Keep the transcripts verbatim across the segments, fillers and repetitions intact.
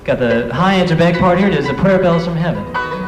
Got the high and dramatic part here. There's the Prayer Bells from Heaven.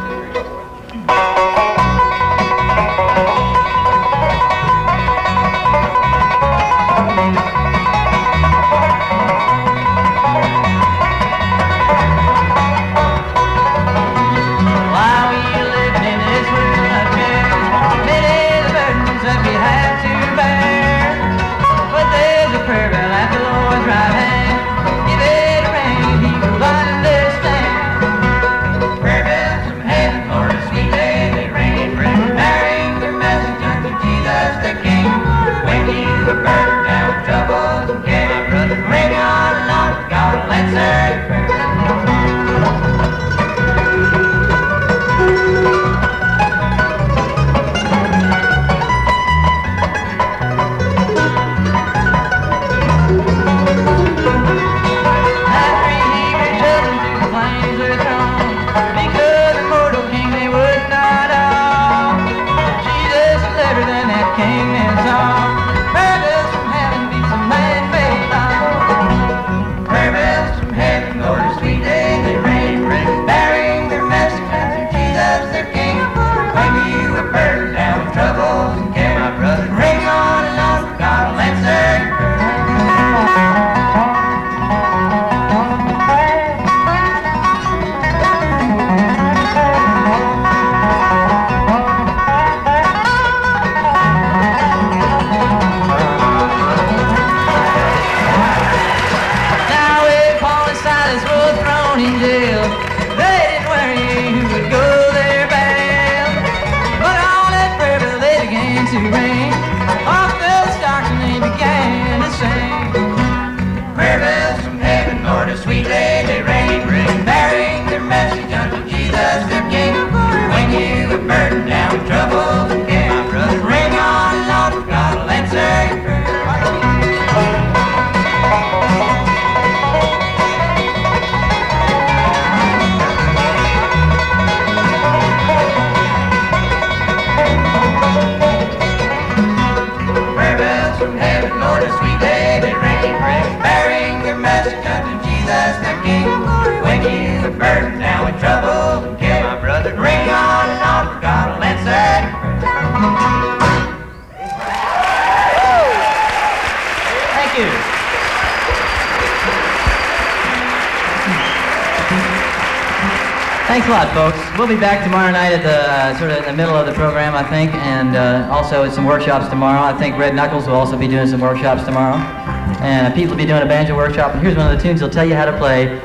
Thanks a lot, folks. We'll be back tomorrow night at the uh, sort of in the middle of the program, I think, and uh, also at some workshops tomorrow. I think Red Knuckles will also be doing some workshops tomorrow, and Pete will be doing a banjo workshop. And here's one of the tunes he'll tell you how to play.